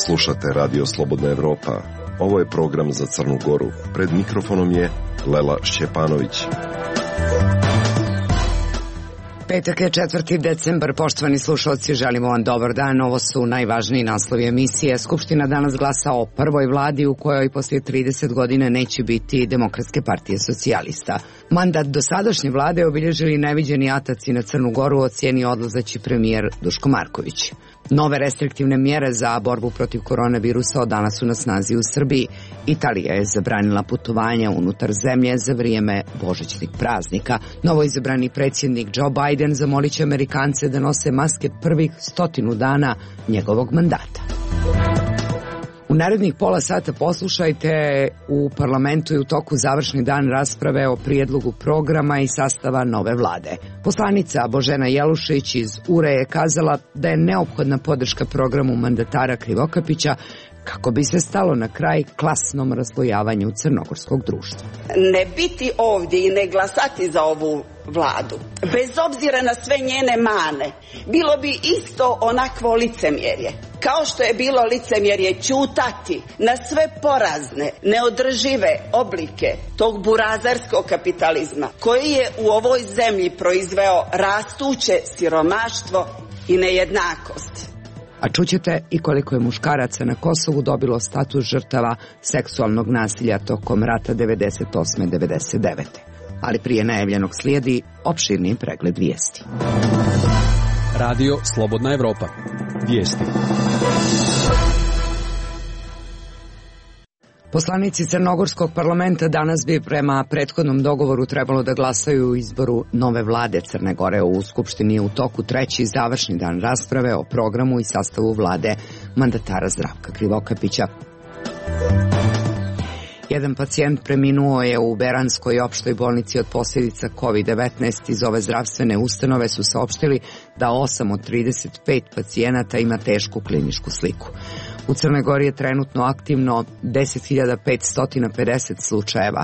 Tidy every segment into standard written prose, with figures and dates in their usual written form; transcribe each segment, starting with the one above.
Slušate Radio Slobodna Evropa. Ovo je program za Crnu Goru. Pred mikrofonom je Lela Šćepanović. Petak je 4. decembar. Poštovani slušalci, želimo vam dobar dan. Ovo su najvažniji naslovi emisije. Skupština danas glasa o prvoj vladi u kojoj poslije 30 godina neće biti Demokratske partije socijalista. Mandat dosadašnje vlade obilježili neviđeni ataci na Crnu Goru, ocenio odlazeći premijer Duško Marković. Nove restriktivne mjere za borbu protiv koronavirusa od danas su na snazi u Srbiji. Italija je zabranila putovanja unutar zemlje za vrijeme božićnih praznika. Novoizabrani predsjednik Joe Biden zamolit će Amerikance da nose maske prvih 100 dana njegovog mandata. U narednih pola sata poslušajte, u parlamentu je u toku završni dan rasprave o prijedlogu programa i sastava nove vlade. Poslanica Božena Jelušić iz URE je kazala da je neophodna podrška programu mandatara Krivokapića kako bi se stalo na kraj klasnom raslojavanju crnogorskog društva. Ne biti ovdje i ne glasati za ovu vladu, bez obzira na sve njene mane, bilo bi isto onakvo licemjerje. Kao što je bilo licemjerje ćutati na sve porazne, neodržive oblike tog burazerskog kapitalizma koji je u ovoj zemlji proizveo rastuće siromaštvo i nejednakost. A čućete i koliko je muškaraca na Kosovu dobilo status žrtava seksualnog nasilja tokom rata 98-99. Ali prije najavljenog slijedi opširni pregled vijesti. Radio Slobodna Evropa. Vijesti. Poslanici Crnogorskog parlamenta danas bi prema prethodnom dogovoru trebalo da glasaju u izboru nove vlade Crne Gore. U Skupštini je u toku treći završni dan rasprave o programu i sastavu vlade mandatara Zdravka Krivokapića. Jedan pacijent preminuo je u Beranskoj opštoj bolnici od posljedica COVID-19. Iz ove zdravstvene ustanove su saopštili da 8 od 35 pacijenata ima tešku kliničku sliku. U Crnoj Gori je trenutno aktivno 10.550 slučajeva.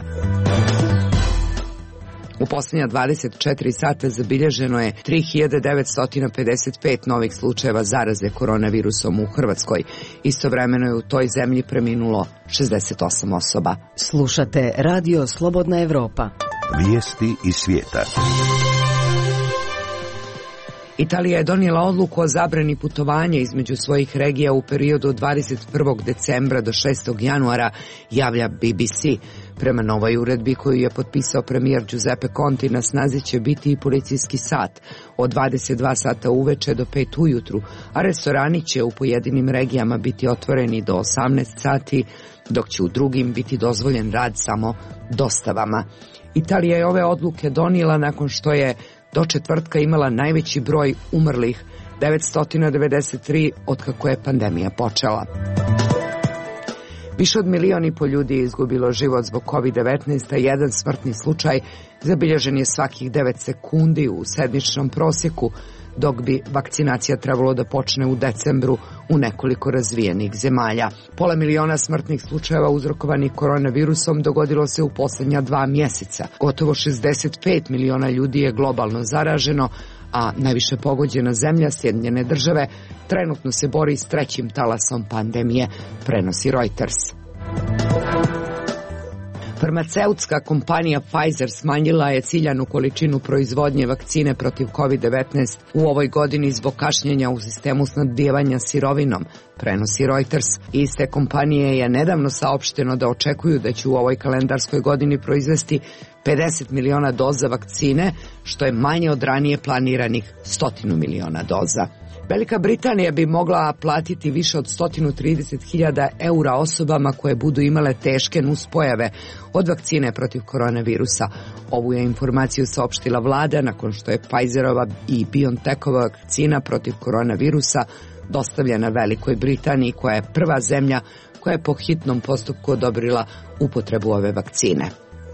U posljednja 24 sata zabilježeno je 3.955 novih slučajeva zaraze koronavirusom u Hrvatskoj. Istovremeno je u toj zemlji preminulo 68 osoba. Slušate Radio Slobodna Evropa. Vijesti iz svijeta. Italija je donijela odluku o zabrani putovanja između svojih regija u periodu od 21. decembra do 6. januara, javlja BBC. Prema novoj uredbi koju je potpisao premijer Giuseppe Conte, na snazi će biti i policijski sat od 22 sata uveče do 5 ujutru, a restorani će u pojedinim regijama biti otvoreni do 18 sati, dok će u drugim biti dozvoljen rad samo dostavama. Italija je ove odluke donijela nakon što je do četvrtka imala najveći broj umrlih, 993, otkako je pandemija počela. Više od 1,5 miliona ljudi je izgubilo život zbog COVID-19, a jedan smrtni slučaj zabilježen je svakih 9 sekundi u sedmičnom prosjeku, dok bi vakcinacija trebalo da počne u decembru u nekoliko razvijenih zemalja. 500 miliona smrtnih slučajeva uzrokovanih koronavirusom dogodilo se u posljednja 2 mjeseca. Gotovo 65 miliona ljudi je globalno zaraženo, a najviše pogođena zemlja, Sjedinjene Države, trenutno se bori s trećim talasom pandemije, prenosi Reuters. Farmaceutska kompanija Pfizer smanjila je ciljanu količinu proizvodnje vakcine protiv COVID-19 u ovoj godini zbog kašnjenja u sistemu snabdijevanja sirovinom, prenosi Reuters. Iste kompanije je nedavno saopšteno da očekuju da će u ovoj kalendarskoj godini proizvesti 50 miliona doza vakcine, što je manje od ranije planiranih 100 miliona doza. Velika Britanija bi mogla platiti više od 130.000 eura osobama koje budu imale teške nuspojave od vakcine protiv koronavirusa. Ovu je informaciju saopštila vlada nakon što je Pfizerova i BioNTechova vakcina protiv koronavirusa dostavljena Velikoj Britaniji, koja je prva zemlja koja je po hitnom postupku odobrila upotrebu ove vakcine.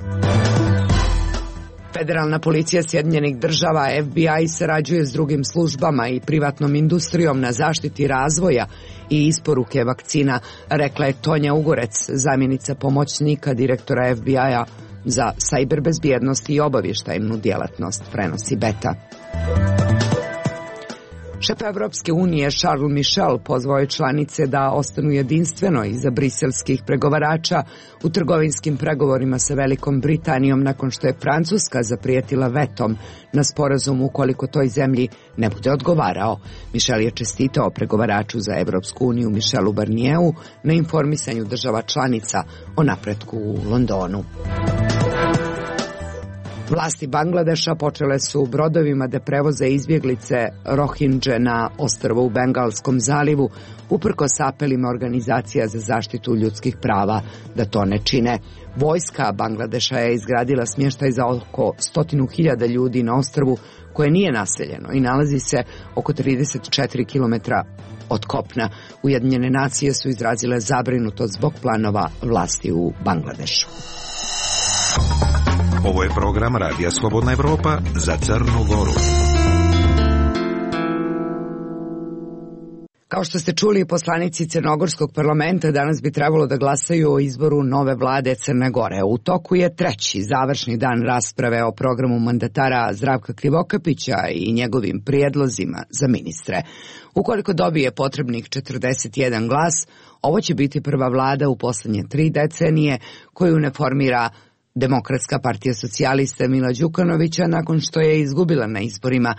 Federalna policija Sjedinjenih Država, FBI, sarađuje s drugim službama i privatnom industrijom na zaštiti razvoja i isporuke vakcina, rekla je Tonja Ugorec, zamjenica pomoćnika direktora FBI-a za sajber bezbjednost i obavještajnu djelatnost, prenosi Beta. Šef Evropske unije Charles Michel pozvao je članice da ostanu jedinstveno iza briselskih pregovarača u trgovinskim pregovorima sa Velikom Britanijom nakon što je Francuska zaprijetila vetom na sporazum ukoliko toj zemlji ne bude odgovarao. Michel je čestitao pregovaraču za Evropsku uniju Michelu Barnieru na informisanju država članica o napretku u Londonu. Vlasti Bangladeša počele su brodovima da prevoze izbjeglice Rohingje na ostrvo u Bengalskom zalivu, uprkos apelima organizacija za zaštitu ljudskih prava da to ne čine. Vojska Bangladeša je izgradila smještaj za oko 100.000 ljudi na ostrvu koje nije naseljeno i nalazi se oko 34 km od kopna. Ujedinjene nacije su izrazile zabrinutost zbog planova vlasti u Bangladešu. Ovo je program Radija Slobodna Evropa za Crnu Goru. Kao što ste čuli, poslanici Crnogorskog parlamenta danas bi trebalo da glasaju o izboru nove vlade Crne Gore. U toku je treći završni dan rasprave o programu mandatara Zdravka Krivokapića i njegovim prijedlozima za ministre. Ukoliko dobije potrebnih 41 glas, ovo će biti prva vlada u posljednje 3 decenije koju ne formira Demokratska partija socijalista Mila Đukanovića nakon što je izgubila na izborima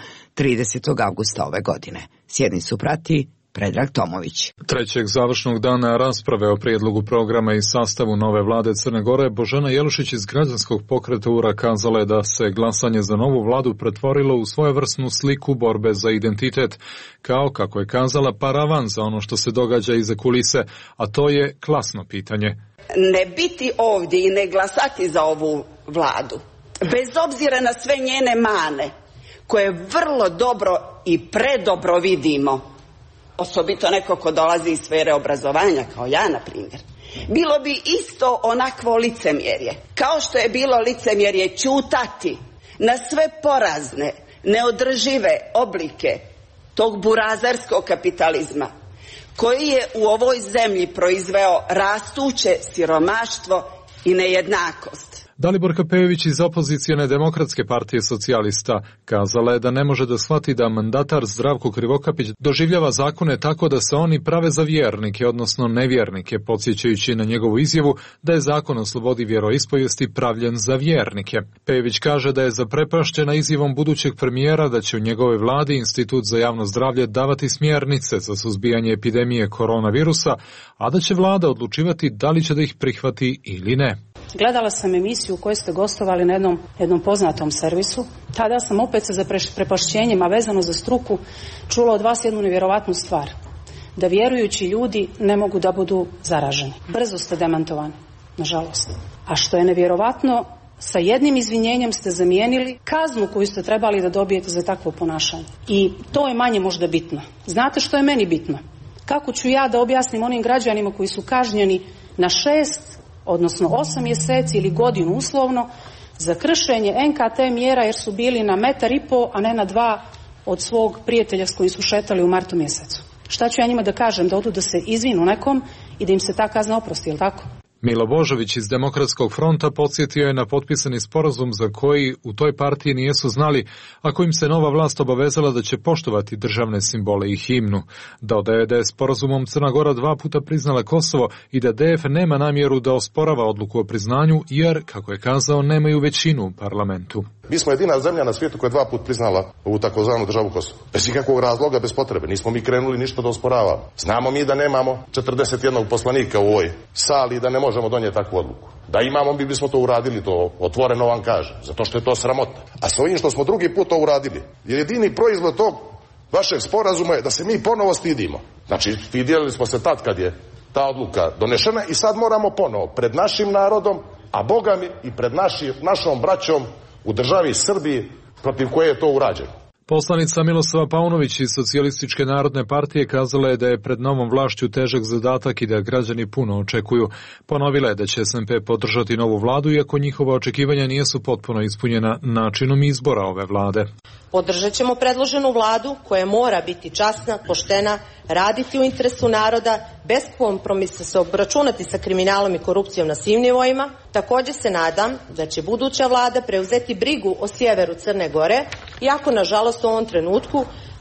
30. avgusta ove godine. Sjednicu prati Predrag Tomović. Trećeg završnog dana rasprave o prijedlogu programa i sastavu nove vlade Crne Gore, Božena Jelušić iz Građanskog pokreta URA kazala je da se glasanje za novu vladu pretvorilo u svojevrsnu sliku borbe za identitet, kao, kako je kazala, paravan za ono što se događa iza kulise, a to je klasno pitanje. Ne biti ovdje i ne glasati za ovu vladu, bez obzira na sve njene mane, koje vrlo dobro i predobro vidimo, osobito neko ko dolazi iz sfere obrazovanja, kao ja, na primjer, bilo bi isto onakvo licemjerje, kao što je bilo licemjerje ćutati na sve porazne, neodržive oblike tog burazerskog kapitalizma, koji je u ovoj zemlji proizveo rastuće siromaštvo i nejednakost. Daliborka Pejović iz opozicijone Demokratske partije socijalista kazala je da ne može da shvati da mandatar Zdravko Krivokapić doživljava zakone tako da se oni prave za vjernike, odnosno nevjernike, podsjećajući na njegovu izjavu da je zakon o slobodi vjeroispovijesti pravljen za vjernike. Pejović kaže da je zaprepašćena izjavom budućeg premijera da će u njegovoj vladi Institut za javno zdravlje davati smjernice za suzbijanje epidemije koronavirusa, a da će vlada odlučivati da li će da ih prihvati ili ne. Gledala sam emisiju u kojoj ste gostovali na jednom poznatom servisu. Tada sam opet sa zaprepašćenjem, a vezano za struku, čula od vas jednu nevjerovatnu stvar. Da vjerujući ljudi ne mogu da budu zaraženi. Brzo ste demantovani, nažalost. A što je nevjerovatno, sa jednim izvinjenjem ste zamijenili kaznu koju ste trebali da dobijete za takvo ponašanje. I to je manje možda bitno. Znate što je meni bitno? Kako ću ja da objasnim onim građanima koji su kažnjeni na 6, odnosno 8 mjeseci ili godinu uslovno za kršenje NKT mjera jer su bili na 1,5 metra, a ne na 2 od svog prijatelja s kojim su šetali u martu mjesecu. Šta ću ja njima da kažem? Da odu da se izvinu nekom i da im se ta kazna oprosti, je li tako? Milo Božović iz Demokratskog fronta podsjetio je na potpisani sporazum za koji u toj partiji nijesu znali, a kojim se nova vlast obavezala da će poštovati državne simbole i himnu. Dodaje da je sporazumom Crna Gora 2 puta priznala Kosovo i da DF nema namjeru da osporava odluku o priznanju, jer, kako je kazao, nemaju većinu u parlamentu. Mi smo jedina zemlja na svijetu koja je 2 puta priznala ovu takozvanu državu Kosovo. Bez ikakvog razloga, bez potrebe. Nismo mi krenuli ništa da osporavamo. Znamo mi da nemamo 41 poslanika u ovoj sali i da ne možemo donijeti takvu odluku. Da imamo, mi bismo to uradili, to otvoreno vam kažem, zato što je to sramota. A s ovim što smo drugi put to uradili, jer jedini proizvod tog vašeg sporazuma je da se mi ponovo stidimo. Znači, stidjeli smo se tad kad je ta odluka donešena i sad moramo ponovo pred našim narodom, a Boga mi i pred našom braćom u državi Srbiji protiv koje je to urađeno. Poslanica Miloslava Paunović iz Socijalističke narodne partije kazala je da je pred novom vlašću težak zadatak i da građani puno očekuju. Ponovila je da će SNP podržati novu vladu, iako njihova očekivanja nijesu potpuno ispunjena načinom izbora ove vlade. Podržat ćemo predloženu vladu koja mora biti časna, poštena, raditi u interesu naroda, bez kompromisa se obračunati sa kriminalom i korupcijom na svim nivoima. Također se nadam da će buduća vlada preuzeti brigu o sjeveru Crne Gore, iako nažalost u ovom trenutku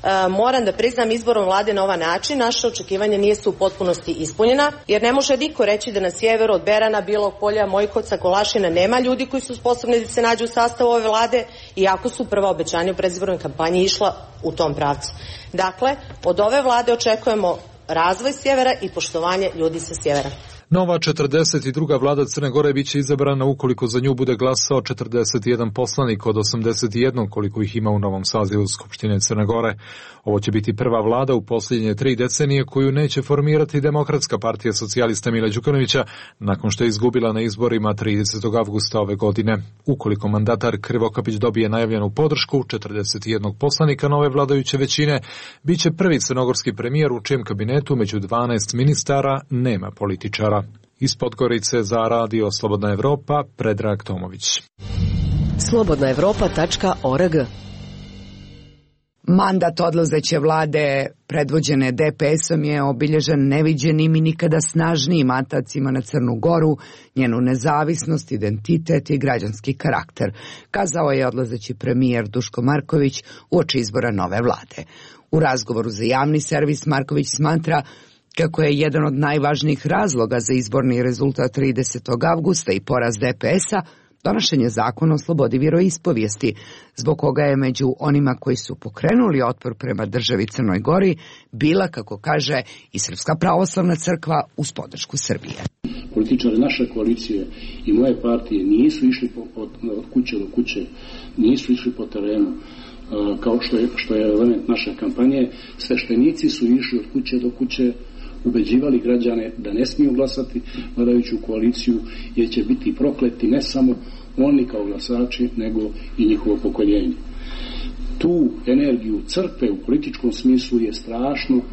moram da priznam, izborom vlade na ovaj način naše očekivanja nisu u potpunosti ispunjena, jer ne može niko reći da na sjeveru od Berana, Bilog Polja, Mojkovca, Kolašina nema ljudi koji su sposobni da se nađu u sastavu ove vlade, iako su prva obećanja u predizbornoj kampanji išla u tom pravcu. Dakle, od ove vlade očekujemo razvoj sjevera i poštovanje ljudi sa sjevera. Nova 42. vlada Crne Gore biće izabrana ukoliko za nju bude glasao 41 poslanik od 81 koliko ih ima u novom sazivu Skupštine Crne Gore. Ovo će biti prva vlada u posljednje 3 decenije koju neće formirati Demokratska partija socijalista Mila Đukanovića nakon što je izgubila na izborima 30. avgusta ove godine. Ukoliko mandatar Krivokapić dobije najavljenu podršku 41 poslanika nove vladajuće većine, biće prvi crnogorski premijer u čijem kabinetu među 12 ministara nema političara. Iz Podgorice za radio Slobodna Evropa, Predrag Tomović. slobodnaevropa.org. Mandat odlazeće vlade predvođene DPS-om je obilježen neviđenim i nikada snažnijim atacima na Crnu Goru, njenu nezavisnost, identitet i građanski karakter, kazao je odlazeći premijer Duško Marković uoči izbora nove vlade. U razgovoru za javni servis Marković smatra kako je jedan od najvažnijih razloga za izborni rezultat 30. avgusta i poraz DPS-a donošenje zakona o slobodi vjeroispovijesti, zbog koga je među onima koji su pokrenuli otpor prema državi Crnoj Gori bila, kako kaže, i Srpska pravoslavna crkva uz podršku Srbije. Političari naše koalicije i moje partije nisu išli od kuće do kuće, nisu išli po terenu, kao što je element naše kampanje. Sveštenici su išli od kuće do kuće, ubeđivali građane da ne smiju glasati vladajuću koaliciju, jer će biti prokleti ne samo oni kao glasači, nego i njihovo pokoljenje. Tu energiju crkve u političkom smislu je strašno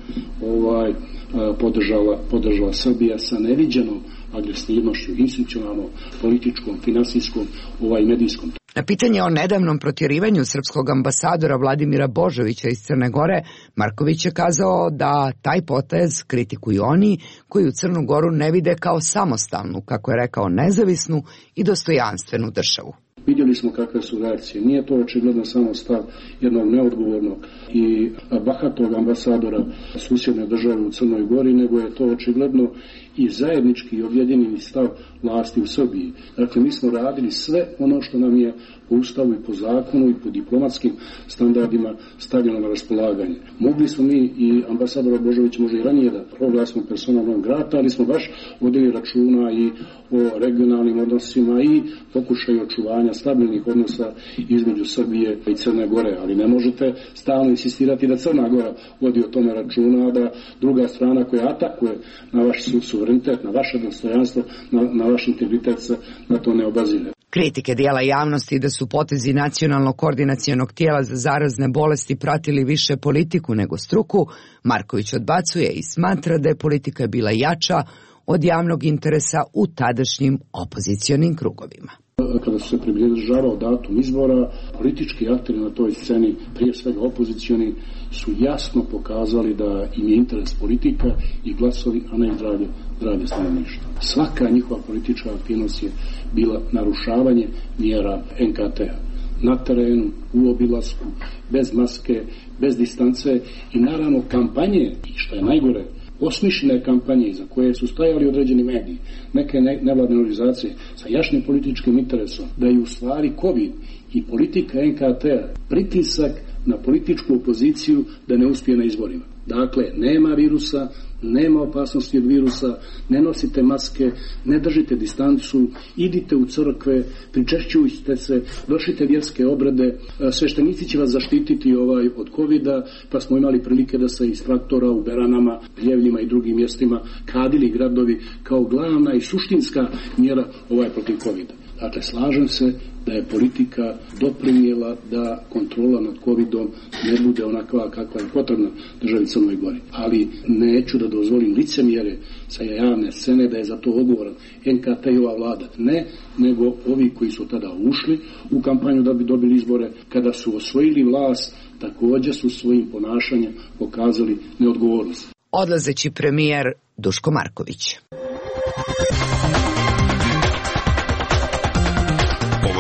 podržala Srbija sa neviđenom agresivnošću, institucionalnom, političkom, finansijskom, medijskom. Na pitanje o nedavnom protjerivanju srpskog ambasadora Vladimira Božovića iz Crne Gore, Marković je kazao da taj potez kritikuju oni koji u Crnu Goru ne vide kao samostalnu, kako je rekao, nezavisnu i dostojanstvenu državu. Vidjeli smo kakve su reakcije. Nije to očigledno samo stav jednog neodgovornog i bahatog ambasadora susjedne države u Crnoj Gori, nego je to očigledno i zajednički i objedinjeni stav vlasti u Srbiji. Dakle, mi smo radili sve ono što nam je po ustavu i po zakonu i po diplomatskim standardima stavljeno na raspolaganje. Mogli smo mi i ambasadora Božovića možda i ranije da proglasimo persona non grata, ali smo baš vodili računa i o regionalnim odnosima i pokušaju očuvanja stabilnih odnosa između Srbije i Crne Gore, ali ne možete stalno insistirati da Crna Gora vodi o tome računa, da druga strana koja atakuje na vaš suverenitet, na vaše dostojanstvo, na vaš integritet se na to ne obazire. Kritike dijela javnosti da su potezi Nacionalnog koordinacionog tijela za zarazne bolesti pratili više politiku nego struku, Marković odbacuje i smatra da je politika bila jača od javnog interesa u tadašnjim opozicionim krugovima. Kada su se približavao datum izbora, politički akteri na toj sceni, prije svega opozicioni, su jasno pokazali da im je interes politika i glasovi, a ne zdravlje stanovništva. Svaka njihova politička aktivnost je bila narušavanje mjera NKT-a. Na terenu, u obilasku, bez maske, bez distance i naravno kampanje, i što je najgore, osmišljene kampanje za koje su stajali određeni mediji, neke nevladne organizacije sa jašnim političkim interesom, da je u stvari COVID i politika NKT-a pritisak na političku opoziciju da ne uspije na izborima. Dakle, nema virusa, nema opasnosti od virusa, ne nosite maske, ne držite distancu, idite u crkve, pričešćujte se, vršite vjerske obrede, sveštenici će vas zaštititi od covida, pa smo imali prilike da se iz traktora u Beranama, Ljevljima i drugim mjestima kadili gradovi kao glavna i suštinska mjera protiv covida. Dakle, slažem se da je politika doprinijela da kontrola nad covidom ne bude onakva kakva je potrebna državi Crnoj Gori. Ali neću da dozvolim licemjere sa javne scene da je za to odgovoran NKT i ova vlada. Ne, nego ovi koji su tada ušli u kampanju da bi dobili izbore, kada su osvojili vlast, također su svojim ponašanjem pokazali neodgovornost. Odlazeći premijer Duško Marković.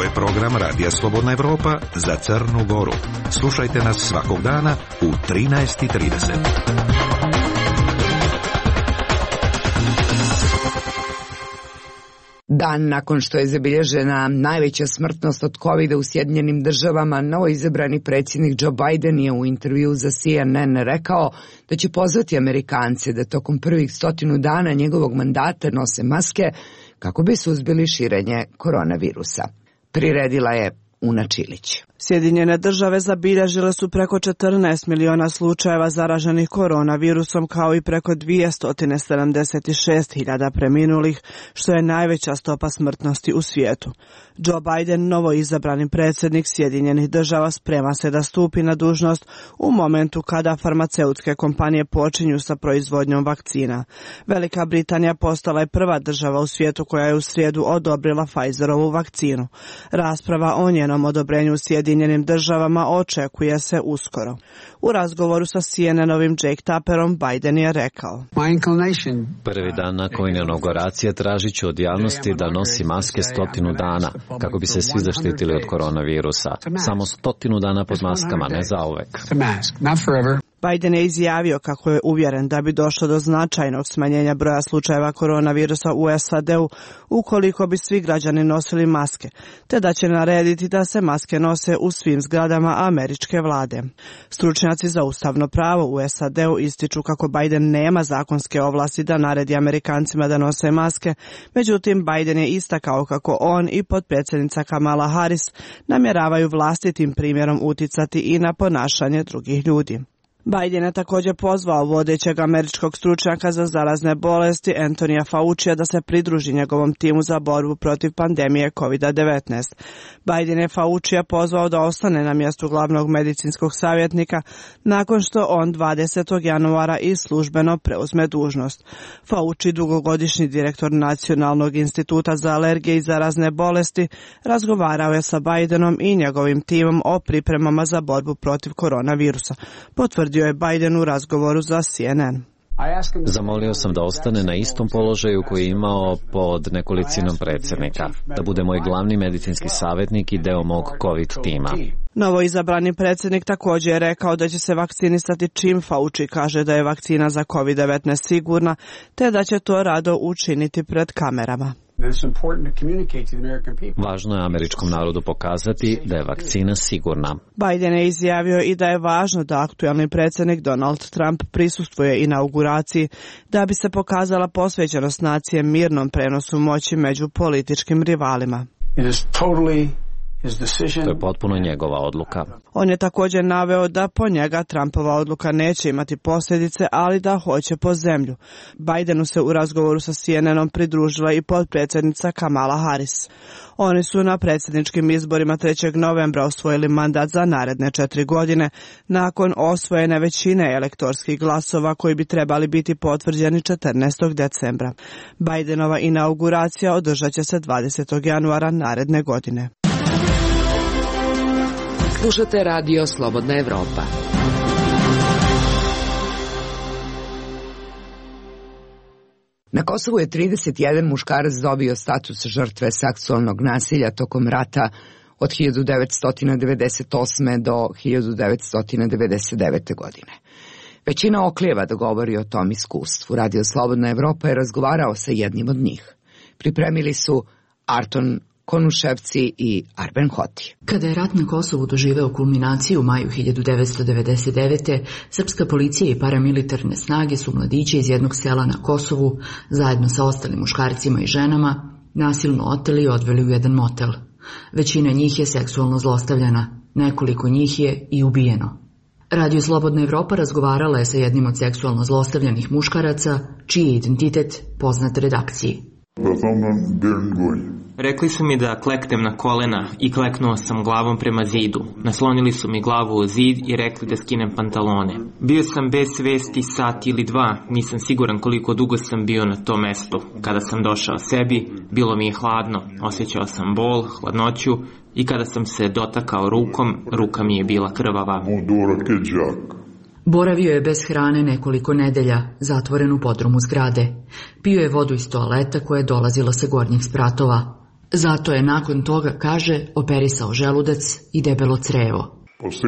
je program Radija Slobodna Evropa za Crnu Goru. Slušajte nas svakog dana u 13:30. Dan nakon što je zabilježena najveća smrtnost od COVID-a u Sjedinjenim Državama, novoizabrani predsjednik Joe Biden je u intervju za CNN rekao da će pozvati Amerikance da tokom prvih 100 dana njegovog mandata nose maske kako bi suzbili širenje koronavirusa. Priredila je Una Čilić. Sjedinjene Države zabilježile su preko 14 miliona slučajeva zaraženih koronavirusom kao i preko 276.000 preminulih, što je najveća stopa smrtnosti u svijetu. Joe Biden, novoizabrani predsjednik Sjedinjenih Država, sprema se da stupi na dužnost u momentu kada farmaceutske kompanije počinju sa proizvodnjom vakcina. Velika Britanija postala je prva država u svijetu koja je u srijedu odobrila Pfizerovu vakcinu. Rasprava o njenom odobrenju u Sjedinjenim Državama očekuje se uskoro. U razgovoru sa CNN-ovim Jake Tapperom Biden je rekao: Prvi dan nakon inauguracije tražit ću od javnosti da nosi maske 100 dana, kako bi se svi zaštitili od koronavirusa. Samo 100 dana pod maskama, ne zauvek. Biden je izjavio kako je uvjeren da bi došlo do značajnog smanjenja broja slučajeva koronavirusa u SAD-u ukoliko bi svi građani nosili maske, te da će narediti da se maske nose u svim zgradama američke vlade. Stručnjaci za ustavno pravo u SAD-u ističu kako Biden nema zakonske ovlasti da naredi Amerikancima da nose maske, međutim Biden je istakao kako on i potpredsjednica Kamala Harris namjeravaju vlastitim primjerom uticati i na ponašanje drugih ljudi. Biden je također pozvao vodećeg američkog stručnjaka za zarazne bolesti Anthonyja Faucija da se pridruži njegovom timu za borbu protiv pandemije COVID-19. Biden je Faucija pozvao da ostane na mjestu glavnog medicinskog savjetnika nakon što on 20. januara i službeno preuzme dužnost. Fauci, dugogodišnji direktor Nacionalnog instituta za alergije i zarazne bolesti, razgovarao je sa Bidenom i njegovim timom o pripremama za borbu protiv koronavirusa, potvrdio je Biden u razgovoru za CNN. Zamolio sam da ostane na istom položaju koji je imao pod nekolicinom predsjednika, da bude moj glavni medicinski savjetnik i deo mog COVID tima. Novoizabrani predsjednik također je rekao da će se vakcinisati čim Fauci kaže da je vakcina za COVID-19 sigurna, te da će to rado učiniti pred kamerama. Važno je američkom narodu pokazati da je vakcina sigurna. Biden je izjavio i da je važno da aktualni predsjednik Donald Trump prisustvuje inauguraciji da bi se pokazala posvećenost nacije mirnom prenosu moći među političkim rivalima. To je potpuno njegova odluka. On je također naveo da po njega Trumpova odluka neće imati posljedice, ali da hoće po zemlju. Bidenu se u razgovoru sa CNN-om pridružila i potpredsjednica Kamala Harris. Oni su na predsjedničkim izborima 3. novembra osvojili mandat za naredne 4 godine, nakon osvojene većine elektorskih glasova koji bi trebali biti potvrđeni 14. decembra. Bidenova inauguracija održat će se 20. januara naredne godine. Slušate Radio Slobodna Evropa. Na Kosovu je 31 muškarac dobio status žrtve seksualnog nasilja tokom rata od 1998. do 1999. godine. Većina oklijeva da govori o tom iskustvu. Radio Slobodna Evropa je razgovarao sa jednim od njih. Pripremili su Arton Konuševci i Arben Hoti. Kada je rat na Kosovu doživeo kulminaciju u maju 1999. srpska policija i paramilitarne snage su mladiće iz jednog sela na Kosovu, zajedno sa ostalim muškarcima i ženama, nasilno oteli i odveli u jedan motel. Većina njih je seksualno zlostavljana, nekoliko njih je i ubijeno. Radio Slobodna Evropa razgovarala je sa jednim od seksualno zlostavljanih muškaraca, čiji je identitet poznat redakciji. Rekli su mi da kleknem na kolena i kleknuo sam glavom prema zidu. Naslonili su mi glavu u zid i rekli da skinem pantalone. Bio sam bez svesti sat ili dva, nisam siguran koliko dugo sam bio na tom mestu. Kada sam došao sebi, bilo mi je hladno, osjećao sam bol, hladnoću i kada sam se dotakao rukom, ruka mi je bila krvava. Boravio je bez hrane nekoliko nedelja, zatvoren u podrumu zgrade. Pio je vodu iz toaleta koja je dolazila sa gornjih spratova. Zato je nakon toga, kaže, operisao želudac i debelo crevo.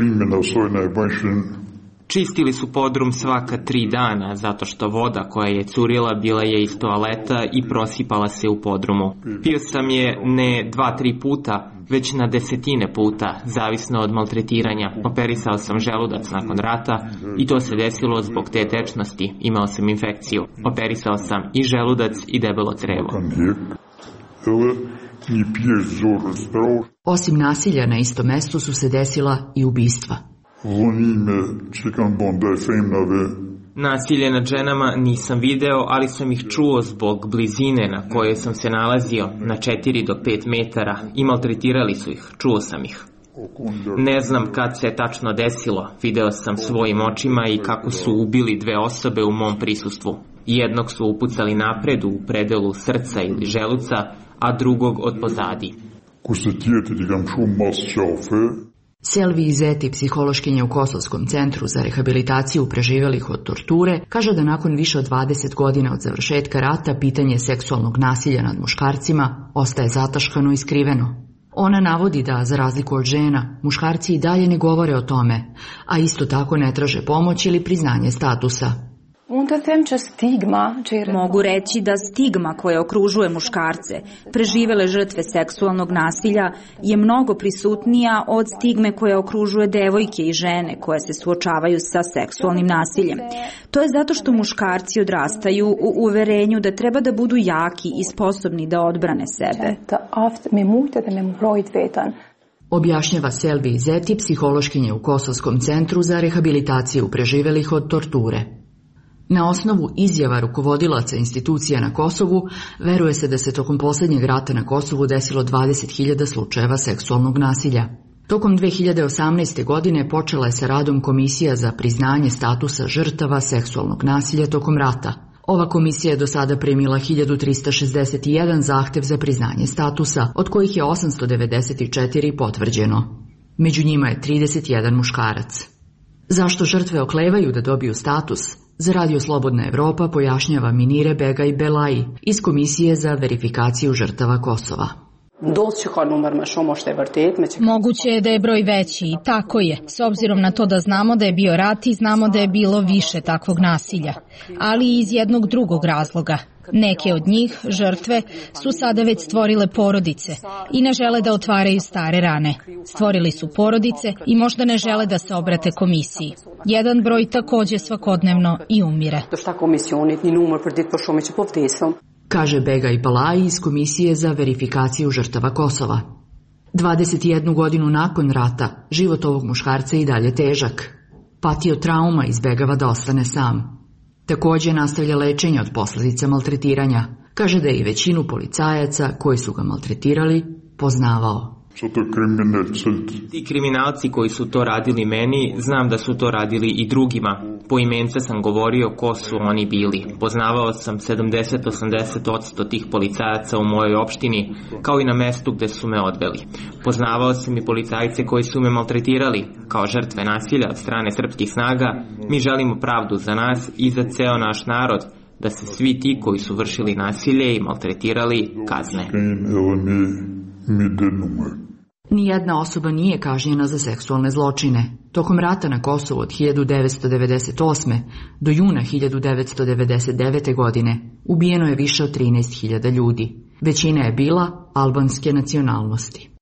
Čistili su podrum svaka 3 dana, zato što voda koja je curila bila je iz toaleta i prosipala se u podrumu. Pio sam je ne 2-3 puta, već na desetine puta, zavisno od maltretiranja. Operisao sam želudac nakon rata i to se desilo zbog te tečnosti. Imao sam infekciju. Operisao sam i želudac i debelo crevo. Osim nasilja na istom mestu su se desila i ubistva. Nasilje nad ženama nisam video, ali sam ih čuo zbog blizine na kojoj sam se nalazio, na 4 do 5 metara, i maltretirali su ih, čuo sam ih. Ne znam kad se tačno desilo, video sam svojim očima i kako su ubili 2 osobe u mom prisustvu. Jednog su upucali napred u predelu srca ili želuca, a drugog od pozadi. Selvi Izeti, psihološkinja u Kosovskom centru za rehabilitaciju preživelih od torture, kaže da nakon više od 20 godina od završetka rata pitanje seksualnog nasilja nad muškarcima ostaje zataškano i skriveno. Ona navodi da, za razliku od žena, muškarci i dalje ne govore o tome, a isto tako ne traže pomoć ili priznanje statusa. Mogu reći da stigma koja okružuje muškarce, preživele žrtve seksualnog nasilja, je mnogo prisutnija od stigme koja okružuje devojke i žene koje se suočavaju sa seksualnim nasiljem. To je zato što muškarci odrastaju u uverenju da treba da budu jaki i sposobni da odbrane sebe. Objašnjava Selvi Izeti, psihološkinja u Kosovskom centru za rehabilitaciju preživelih od torture. Na osnovu izjava rukovodilaca institucija na Kosovu, veruje se da se tokom posljednjeg rata na Kosovu desilo 20.000 slučajeva seksualnog nasilja. Tokom 2018. godine počela je sa radom Komisija za priznanje statusa žrtava seksualnog nasilja tokom rata. Ova komisija je do sada primila 1361 zahtev za priznanje statusa, od kojih je 894 potvrđeno. Među njima je 31 muškarac. Zašto žrtve oklevaju da dobiju status? Za Radio Slobodna Evropa pojašnjava Minire Begaj Belaji iz Komisije za verifikaciju žrtava Kosova. Moguće je da je broj veći i tako je, s obzirom na to da znamo da je bio rat i znamo da je bilo više takvog nasilja, ali i iz jednog drugog razloga. Neke od njih, žrtve, su sada već stvorile porodice i ne žele da otvaraju stare rane. Stvorili su porodice i možda ne žele da se obrate komisiji. Jedan broj takođe svakodnevno i umire. Kaže Begaj Balaji iz Komisije za verifikaciju žrtava Kosova. 21 godinu nakon rata, život ovog muškarca je i dalje težak. Patio trauma, izbegava da ostane sam. Također nastavlja lečenje od posljedica maltretiranja. Kaže da je i većinu policajaca koji su ga maltretirali poznavao. Ti kriminalci koji su to radili meni, znam da su to radili i drugima. Poimence sam govorio ko su oni bili. Poznavao sam 70-80% tih policajaca u mojoj opštini, kao i na mestu gde su me odveli. Poznavao sam i policajce koji su me maltretirali. Kao žrtve nasilja od strane srpskih snaga, mi želimo pravdu za nas i za ceo naš narod, da se svi ti koji su vršili nasilje i maltretirali kazne. Nijedna osoba nije kažnjena za seksualne zločine. Tokom rata na Kosovu od 1998. do juna 1999. godine ubijeno je više od 13.000 ljudi. Većina je bila albanske nacionalnosti.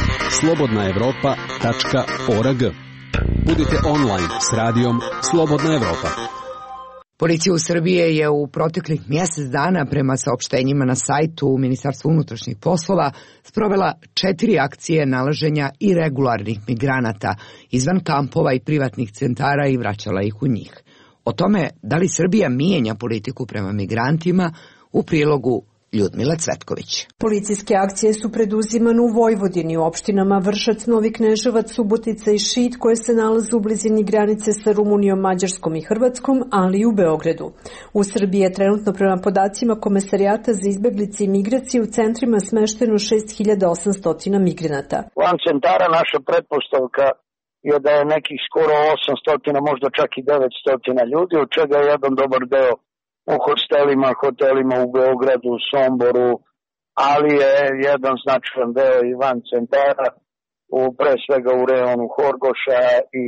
slobodnaevropa.org. Budite online s radijom Slobodna Evropa. Policija u Srbiji je u proteklih mjesec dana, prema saopštenjima na sajtu Ministarstva unutrašnjih poslova, sprovela 4 akcije nalaženja irregularnih migranata izvan kampova i privatnih centara i vraćala ih u njih. O tome da li Srbija mijenja politiku prema migrantima u prilogu Ljudmila Cvetković. Policijske akcije su preduzimane u Vojvodini, u opštinama Vršac, Novi Kneževac, Subotica i Šid, koje se nalaze u blizini granice sa Rumunijom, Mađarskom i Hrvatskom, ali i u Beogradu. U Srbiji je trenutno prema podacima Komesarijata za izbeglice i migracije u centrima smešteno 6.800 migranata. Van centara naša pretpostavka je da je nekih skoro 800, možda čak i 900 ljudi, od čega je jedan dobar deo u hotelima u Beogradu, Somboru, ali je jedan značajan deo i van centara, pre svega u rejonu Horgoša i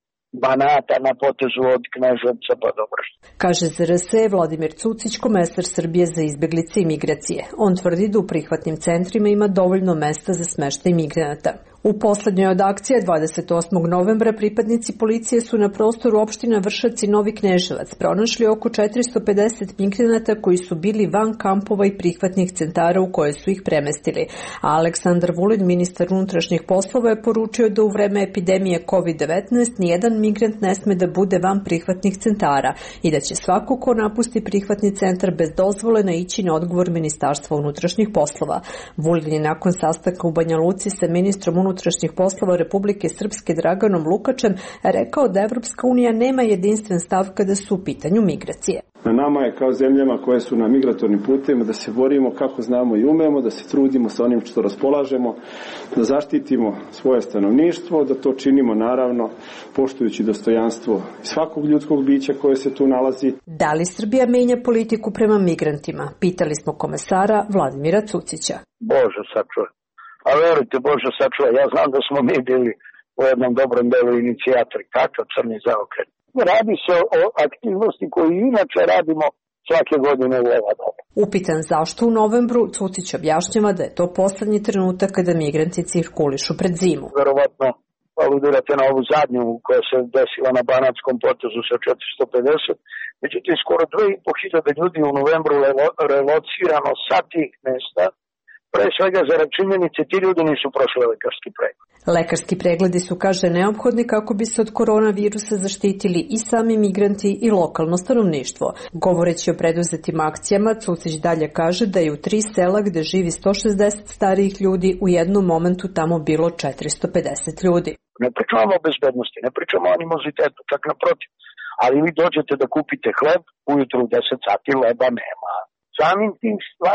Banata na potezu od Kneževca pa do Vršca. Kaže za RS Vladimir Cucić, komesar Srbije za izbeglice i migracije. On tvrdi da u prihvatnim centrima ima dovoljno mesta za smeštaj migranata. U poslednjoj od akcije 28. novembra pripadnici policije su na prostoru opština Vršac i Novi Kneževac pronašli oko 450 migranata koji su bili van kampova i prihvatnih centara u koje su ih premestili. A Aleksandar Vulin, ministar unutrašnjih poslova, je poručio da u vreme epidemije COVID-19 nijedan migrant ne sme da bude van prihvatnih centara i da će svako ko napusti prihvatni centar bez dozvole naići na odgovor Ministarstva unutrašnjih poslova. Vulin je nakon sastanka u Banja Luci sa ministrom unutrašnjih poslova Republike Srpske Draganom Lukačem rekao da Evropska unija nema jedinstven stav kada su u pitanju migracije. Na nama je kao zemljama koje su na migratornim putevima da se borimo kako znamo i umemo, da se trudimo sa onim što raspolažemo, da zaštitimo svoje stanovništvo, da to činimo naravno poštujući dostojanstvo svakog ljudskog bića koje se tu nalazi. Da li Srbija menja politiku prema migrantima? Pitali smo komesara Vladimira Cucića. Bože sačuvaj. A verujte, Bože sačuvaj, ja znam da smo mi bili u jednom dobrom delu inicijatori. Kakav crni zaokret. Radi se o aktivnosti koju inače radimo svake godine u ova doba. Upitan zašto u novembru, Cucić objašnjava da je to poslednji trenutak kada migranti cirkulišu pred zimu. Verovatno aludirate na ovu zadnju koja se desila na Banatskom potezu sa 450. Međutim, skoro 2500 ljudi u novembru relocirano sa tih mesta, pre svega zarad činjenice ti ljudi nisu prošli lekarski pregled. Lekarski pregledi su, kaže, neophodni kako bi se od koronavirusa zaštitili i sami migranti i lokalno stanovništvo. Govoreći o preduzetim akcijama, Cucić dalje kaže da je u 3 sela gde živi 160 starijih ljudi u jednom momentu tamo bilo 450 ljudi. Ne pričamo o bezbednosti, ne pričamo o animozitetu, čak naprotiv. Ali vi dođete da kupite hleb, ujutru u 10 sati leba nema. Samim tim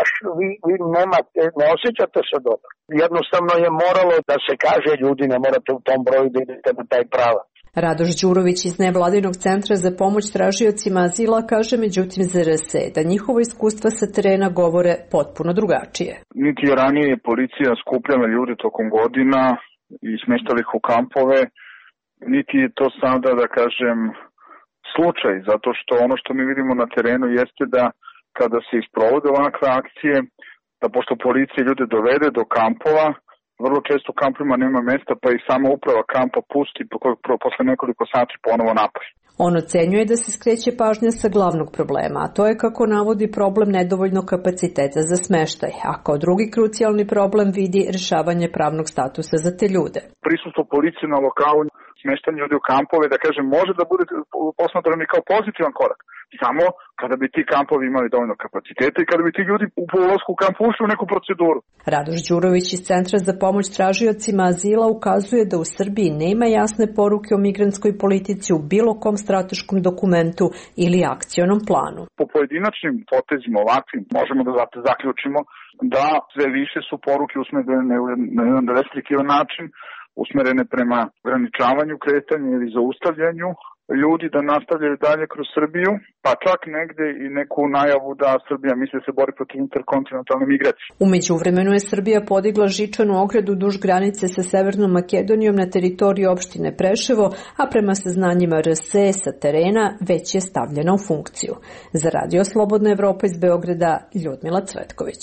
vi nemate, ne osjećate se dobro. Jednostavno je moralo da se kaže ljudi ne morate u tom broju da idete na taj pravac. Radoš Đurović iz Nevladinog centra za pomoć tražiocima azila kaže međutim za RS da njihovo iskustva sa terena govore potpuno drugačije. Niti je ranije policija skupljala ljude tokom godina i smeštala ih u kampove, niti je to sada, da kažem, slučaj, zato što ono što mi vidimo na terenu jeste da kada se isprovode ovakve akcije, da pošto policija ljude dovede do kampova, vrlo često u kampovima nema mesta, pa i sama uprava kampa pusti posle nekoliko sati ponovo napolje. On ocenjuje da se skreće pažnja sa glavnog problema, a to je kako navodi problem nedovoljnog kapaciteta za smeštaj, a kao drugi krucijalni problem vidi rešavanje pravnog statusa za te ljude. Prisustvo policije na lokalu, smeštanje ljudi u kampove, da kažem, može da bude posmatrano i kao pozitivan korak. Samo kada bi ti kampovi imali dovoljno kapaciteta i kada bi ti ljudi u ulasku u kamp ušli u neku proceduru. Radoš Đurović iz Centra za pomoć tražiocima azila ukazuje da u Srbiji nema jasne poruke o migrantskoj politici u bilo kom strateškom dokumentu ili akcionom planu. Po pojedinačnim potezima ovakvim možemo da zaključimo da sve više su poruke usmerene na jedan restriktivan način, usmerene prema ograničavanju kretanja ili zaustavljanju ljudi da nastavljaju dalje kroz Srbiju, pa čak negde i neku najavu da Srbija misli se bori protiv interkontinentalne migracije. U međuvremenu je Srbija podigla žičanu ogradu duž granice sa Severnom Makedonijom na teritoriji opštine Preševo, a prema saznanjima RS sa terena već je stavljena u funkciju. Za Radio Slobodna Evropa iz Beograda, Ljudmila Cvetković.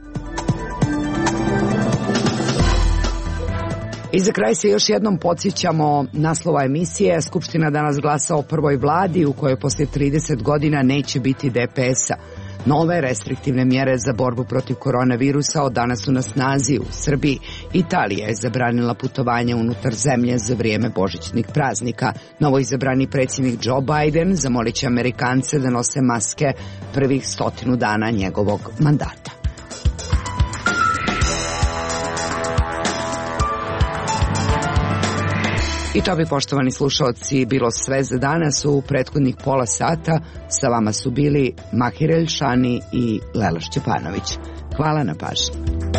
I za kraj se još jednom podsjećamo naslova emisije. Skupština danas glasa o prvoj vladi u kojoj poslije 30 godina neće biti DPS-a. Nove restriktivne mjere za borbu protiv koronavirusa od danas su na snazi u Srbiji. Italija je zabranila putovanje unutar zemlje za vrijeme božićnih praznika. Novo izabrani predsjednik Joe Biden zamolit će Amerikance da nose maske prvih 100 dana njegovog mandata. I to bi, poštovani slušalci, bilo sve za danas. U prethodnih pola sata sa vama su bili Mahir Elšani i Lela Šćepanović. Hvala na pažnji.